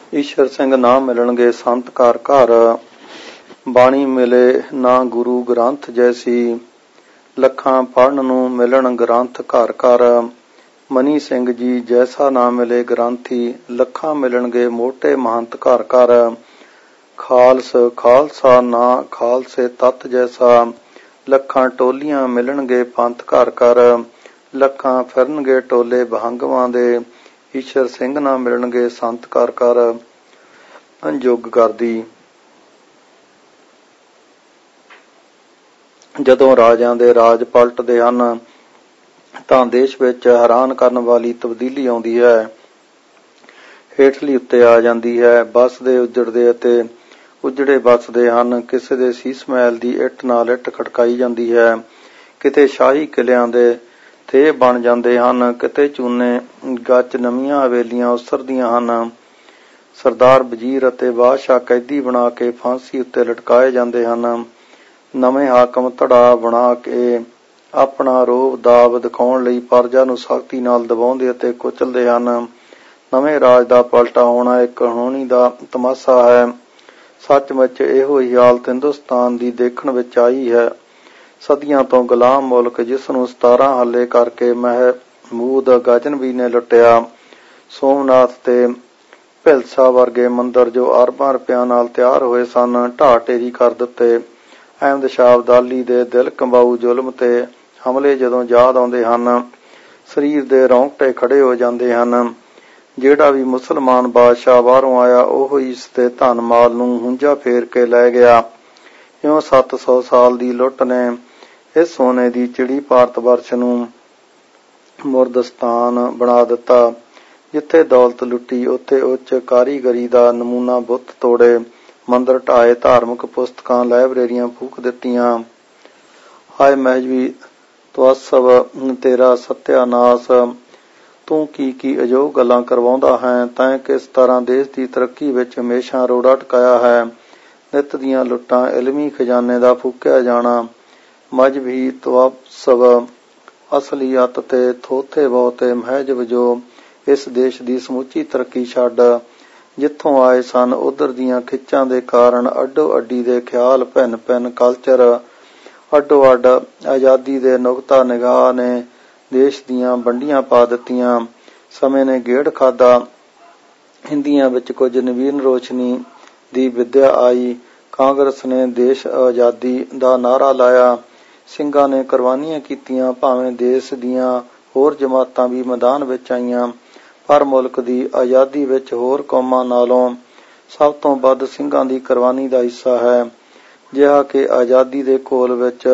ਈਸ਼ਰ ਸਿੰਘ ਨਾ ਮਿਲਣਗੇ ਸੰਤ ਘਰ ਘਰ, ਬਾਣੀ ਮਿਲੇ ਨਾ ਗੁਰੂ ਗ੍ਰੰਥ ਜੈਸੀ, ਲੱਖਾਂ ਪੜ੍ਹਨ ਨੂੰ ਮਿਲਣ ਗ੍ਰੰਥ ਘਰ ਘਰ, ਮਨੀ ਸਿੰਘ ਜੀ ਜੈਸਾ ਨਾ ਮਿਲੇ ਗ੍ਰੰਥੀ, ਲੱਖਾਂ ਮਿਲਣਗੇ ਮੋਟੇ ਮਹੰਤ ਘਰ ਘਰ, ਖਾਲਸ ਖਾਲਸਾ ਨਾ ਖਾਲਸੇ ਤਤ ਜੈਸਾ, ਲੱਖਾਂ ਟੋਲੀਆਂ ਮਿਲਣਗੇ ਪੰਥ ਘਰ ਘਰ, ਲੱਖਾਂ ਫਿਰਨਗੇ ਟੋਲੇ ਬਹੰਗਵਾਂ ਦੇ, ਈਸ਼ਰ ਸਿੰਘ ਨਾ ਮਿਲਣਗੇ ਸੰਤ ਘਰ ਘਰ। ਅੰਜੁਗ ਕਰਦੀ। ਜਦੋਂ ਰਾਜਿਆਂ ਦੇ ਰਾਜ ਪਲਟਦੇ ਹਨ ਤਾਂ ਦੇਸ਼ ਵਿੱਚ ਹੈਰਾਨ ਕਰਨ ਵਾਲੀ ਤਬਦੀਲੀ ਆਉਂਦੀ ਹੈ। ਹੇਠਲੀ ਉੱਤੇ ਆ ਜਾਂਦੀ ਹੈ। ਬਸਦੇ ਉੱਜੜਦੇ ਅਤੇ ਉੱਜੜੇ ਬਸਦੇ ਹਨ। ਕਿਸੇ ਦੇ ਸੀਸ ਮਹਿਲ ਦੀ ਇੱਟ ਨਾਲ ਇੱਟ ਖੜਕਾਈ ਜਾਂਦੀ ਹੈ। ਕਿਤੇ ਸ਼ਾਹੀ ਕਿਲਿਆਂ ਦੇ ਥੇ ਬਣ ਜਾਂਦੇ ਹਨ, ਕਿਤੇ ਚੂਨੇ ਗੱਚ ਨਵੀਆਂ ਹਵੇਲੀਆਂ ਉਸਰਦੀਆਂ ਹਨ। ਸਰਦਾਰ ਵਜ਼ੀਰ ਅਤੇ ਬਾਦਸ਼ਾਹ ਕੈਦੀ ਬਣਾ ਕੇ ਫਾਂਸੀ ਉੱਤੇ ਲਟਕਾਏ ਜਾਂਦੇ ਹਨ। ਨਵੇਂ ਹਾਕਮ ਧੜਾ ਬਣਾ ਕੇ ਆਪਣਾ ਰੋਬ ਦਾਬ ਦਿਖਾਉਣ ਲਈ ਪਰਜਾ ਨੂੰ ਸਖਤੀ ਨਾਲ ਦਬਾਉਂਦੇ ਅਤੇ ਕੁਚਲਦੇ ਹਨ। ਨਵੇਂ ਰਾਜ ਦਾ ਪਲਟਾ ਹੋਣਾ ਇੱਕ ਅਣਹੋਣੀ ਦਾ ਤਮਾਸ਼ਾ ਹੈ। ਸੱਚਮੁੱਚ ਇਹੋ ਹੀ ਹਾਲਤ ਹਿੰਦੁਸਤਾਨ ਦੀ ਦੇਖਣ ਵਿੱਚ ਆਈ ਹੈ। ਸਦੀਆਂ ਤੋਂ ਗੁਲਾਮ ਮੁਲਕ, ਜਿਸ ਨੂੰ 17 ਹੱਲੇ ਕਰਕੇ ਮਹਿਮੂਦ ਗਜ਼ਨਵੀ ਨੇ ਲੁੱਟਿਆ, ਸੋਮਨਾਥ ਤੇ ਭਿਲਸਾ ਵਰਗੇ ਮੰਦਰ ਜੋ ਅਰਬਾਂ ਰੁਪਇਆਂ ਨਾਲ ਤਿਆਰ ਹੋਏ ਸਨ, ਢਾਹ ਢੇਰੀ ਕਰ ਦਿੱਤੇ। ਅਹਿਮਦ ਸ਼ਾਹ ਅਬਦਾਲੀ ਦੇ ਦਿਲ ਕੰਬਾਊ ਜ਼ੁਲਮ ਤੇ ਹਮਲੇ ਜਦੋਂ ਯਾਦ ਆਉਂਦੇ ਹਨ, ਸਰੀਰ ਦੇ ਰੌਂਗਟੇ ਖੜੇ ਹੋ ਜਾਂਦੇ ਹਨ। ਜਿਹੜਾ ਵੀ ਮੁਸਲਮਾਨ ਬਾਦਸ਼ਾਹ ਬਾਹਰੋਂ ਆਇਆ, ਉਹ ਇਸ ਦੇ ਧਨ ਮਾਲ ਨੂੰ ਹੁੰਜਾ ਫੇਰ ਕੇ ਲੈ ਗਿਆ। ਇਉਂ 700 ਸਾਲ ਦੀ ਲੁੱਟ ਨੇ ਇਸ ਸੋਨੇ ਦੀ ਚਿੜੀ ਭਾਰਤ ਵਰਸ਼ ਨੂੰ ਮੁਰਦਸਤਾਨ ਬਣਾ ਦਿੱਤਾ। ਜਿੱਥੇ ਦੌਲਤ ਲੁੱਟੀ, ਉੱਥੇ ਉੱਚ ਕਾਰੀਗਰੀ ਦਾ ਨਮੂਨਾ ਬੁੱਤ ਤੋੜੇ, ਮੰਦਰ ਢਾਏ, ਧਾਰਮਿਕ ਪੁਸਤਕਾਂ ਲਾਇਬ੍ਰੇਰੀਆਂ ਫੂਕ ਦਿੱਤੀਆਂ। ਹਾਏ ਮਹਿਜਵੀ ਤਵੱਸਵ, ਤੇਰਾ ਸਤਿਆਨਾਸ। ਤੂੰ ਕੀ ਅਜੋਗ ਗੱਲਾਂ ਕਰਵਾਉਂਦਾ ਹੈ। ਤੈਂ ਕਿਸ ਤਰ੍ਹਾਂ ਦੇਸ਼ ਦੀ ਤਰੱਕੀ ਵਿੱਚ ਹਮੇਸ਼ਾ ਰੋੜਾ ਟਕਾਇਆ ਹੈ। ਨਿੱਤ ਦੀਆਂ ਲੁੱਟਾਂ, ਇਲਮੀ ਖਜ਼ਾਨੇ ਦਾ ਫੂਕਿਆ ਜਾਣਾ। ਮਜ਼ਹਬੀ ਤਵੱਸਵ, ਅਸਲੀਅਤ ਤੇ ਥੋਥੇ ਬਹੁਤੇ ਮਹਿਜਬ ਜੋ ਇਸ ਦੇਸ਼ ਦੀ ਸਮੁੱਚੀ ਤਰੱਕੀ ਛੱਡ ਜਿੱਥੋਂ ਆਏ ਸਨ, ਉੱਧਰ ਦੀਆਂ ਖਿੱਚਾਂ ਦੇ ਕਾਰਨ ਅੱਡੋ ਅੱਡੀ ਦੇ ਖਿਆਲ, ਭਿੰਨ ਭਿੰਨ ਕਲਚਰ, ਅੱਡੋ ਅੱਡ ਆਜ਼ਾਦੀ ਦੇ ਨੁਕਤਾ ਨਿਗਾਹ ਨੇ ਦੇਸ਼ ਦੀਆਂ ਵੰਡੀਆਂ ਪਾ ਦਿੱਤੀਆਂ। ਸਮੇਂ ਨੇ ਗੇੜ ਖਾਧਾ। ਹਿੰਦੀਆਂ ਵਿੱਚ ਕੁਝ ਨਵੀਨ ਰੋਸ਼ਨੀ ਦੀ ਵਿਦਿਆ ਆਈ। ਕਾਂਗਰਸ ਨੇ ਦੇਸ਼ ਆਜ਼ਾਦੀ ਦਾ ਨਾਅਰਾ ਲਾਇਆ। ਸਿੰਘਾਂ ਨੇ ਕੁਰਬਾਨੀਆਂ ਕੀਤੀਆਂ। ਭਾਵੇਂ ਦੇਸ਼ ਦੀਆਂ ਹੋਰ ਜਮਾਤਾਂ ਵੀ ਮੈਦਾਨ ਵਿੱਚ ਆਈਆਂ, ਪਰ ਮੁਲਕ ਦੀ ਆਜ਼ਾਦੀ ਵਿੱਚ ਹੋਰ ਕੌਮਾਂ ਨਾਲੋਂ ਸਭ ਤੋਂ ਵੱਧ ਸਿੰਘਾਂ ਦੀ ਕੁਰਬਾਨੀ ਦਾ ਹਿੱਸਾ ਹੈ। ਜਿਹਾ ਕਿ ਆਜ਼ਾਦੀ ਦੇ ਘੋਲ ਵਿੱਚ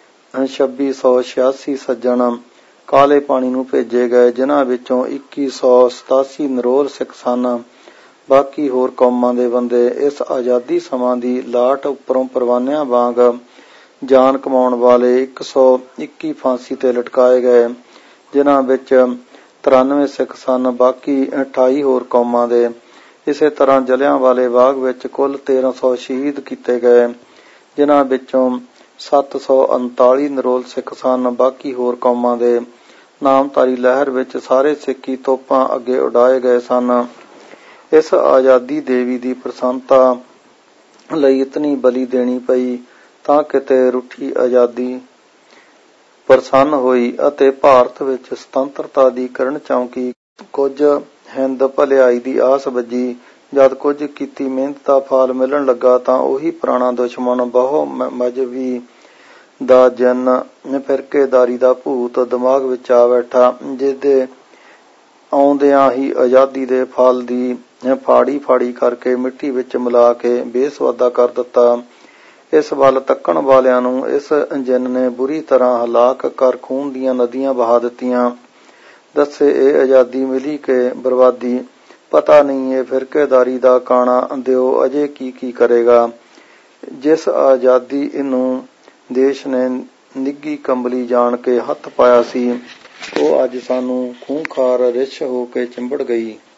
2686 ਸੱਜਣ ਕਾਲੇ ਪਾਣੀ ਨੂੰ ਭੇਜੇ ਗਏ, ਜਿਨ੍ਹਾਂ ਵਿੱਚੋਂ 2187 ਨਿਰੋਲ ਸਿੱਖ ਸਨ। ਬਾਕੀ ਹੋਰ ਕੌਮਾਂ ਦੇ ਬੰਦੇ ਇਸ ਆਜ਼ਾਦੀ ਸਮਾਂ ਦੀ ਲਾਟ ਉੱਪਰੋਂ ਪਰਵਾਨਿਆਂ ਵਾਂਗ ਜਾਨ ਕਮਾਉਣ ਵਾਲੇ 121 ਫਾਂਸੀ ਤੇ ਲਟਕਾਏ ਗਏ, ਜਿਨ੍ਹਾਂ ਵਿੱਚ 93 ਸਿੱਖ ਸਨ। ਬਾਕੀ 28 ਹੋਰ ਕੌਮਾਂ ਦੇ। ਇਸੇ ਤਰ੍ਹਾਂ ਜਲਿਆਂਵਾਲੇ ਬਾਗ ਵਿੱਚ ਕੁੱਲ 1300 ਸ਼ਹੀਦ ਕੀਤੇ ਗਏ, ਜਿਨ੍ਹਾਂ ਵਿੱਚੋਂ 739 ਨਿਰੋਲ ਸਿੱਖ ਸਨ। ਬਾਕੀ ਹੋਰ ਕੌਮਾਂ ਦੇ। ਨਾਮਧਾਰੀ ਲਹਿਰ ਵਿੱਚ ਸਾਰੇ ਸਿੱਖੀ ਤੋਪਾਂ ਅੱਗੇ ਉਡਾਏ ਗਏ ਸਨ। ਇਸ ਆਜ਼ਾਦੀ ਦੇਵੀ ਦੀ ਪ੍ਰਸੰਨਤਾ ਲਈ ਇਤਨੀ ਬਲੀ ਦੇਣੀ ਪਈ ਤਾਂ ਕਿਤੇ ਰੁੱਠੀ ਆਜ਼ਾਦੀ ਪ੍ਰਸੰਨ ਹੋਈ ਅਤੇ ਭਾਰਤ ਵਿੱਚ ਸੁਤੰਤਰਤਾ ਦੀ ਕਿਰਨ ਚਮਕੀ। ਕੁਝ ਹਿੰਦ ਭਲਿਆਈ ਦੀ ਆਸ ਬੱਝੀ। ਜਦ ਕੁਝ ਕੀਤੀ ਮਿਹਨਤ ਦਾ ਫਲ ਮਿਲਣ ਲੱਗਾ ਤਾਂ ਉਹੀ ਪੁਰਾਣਾ ਦੁਸ਼ਮਣ ਬਹੁ ਮਜ਼ਹਬੀ ਦਾ ਜਿੰਨ, ਫਿਰਕੇਦਾਰੀ ਦਾ ਭੂਤ ਦਿਮਾਗ ਵਿੱਚ ਆ ਬੈਠਾ, ਜਿਹਦੇ ਆਉਂਦਿਆਂ ਹੀ ਆਜ਼ਾਦੀ ਦੇ ਫਲ ਦੀ ਫਾੜੀ ਕਰਕੇ ਮਿੱਟੀ ਵਿੱਚ ਮਿਲਾ ਕੇ ਬੇਸਵਾਦਾ ਕਰ ਦਿੱਤਾ। ਇਸ ਵੱਲ ਤੱਕਣ ਵਾਲਿਆਂ ਨੂੰ ਇਸ ਜਿੰਨ ਨੇ ਬੁਰੀ ਤਰ੍ਹਾਂ ਹਲਾਕ ਕਰ ਖੂਨ ਦੀਆਂ ਨਦੀਆਂ ਬਹਾ ਦਿੱਤੀਆਂ। ਦੱਸੇ ਇਹ ਆਜ਼ਾਦੀ ਮਿਲੀ ਕਿ ਬਰਬਾਦੀ। ਪਤਾ ਨਹੀਂ ਇਹ ਫਿਰਕੇਦਾਰੀ ਦਾ ਕਾਣਾ ਦਿਓ ਅਜੇ ਕੀ ਕਰੇਗਾ। ਜਿਸ ਆਜ਼ਾਦੀ ਨੂੰ ਦੇਸ਼ ਨੇ ਨਿੱਘੀ ਕੰਬਲੀ ਜਾਣ ਕੇ ਹੱਥ ਪਾਇਆ ਸੀ, ਉਹ ਅੱਜ ਸਾਨੂੰ ਖੂੰਖਾਰ ਰਿੱਛ ਹੋ ਕੇ ਚਿੰਬੜ ਗਈ।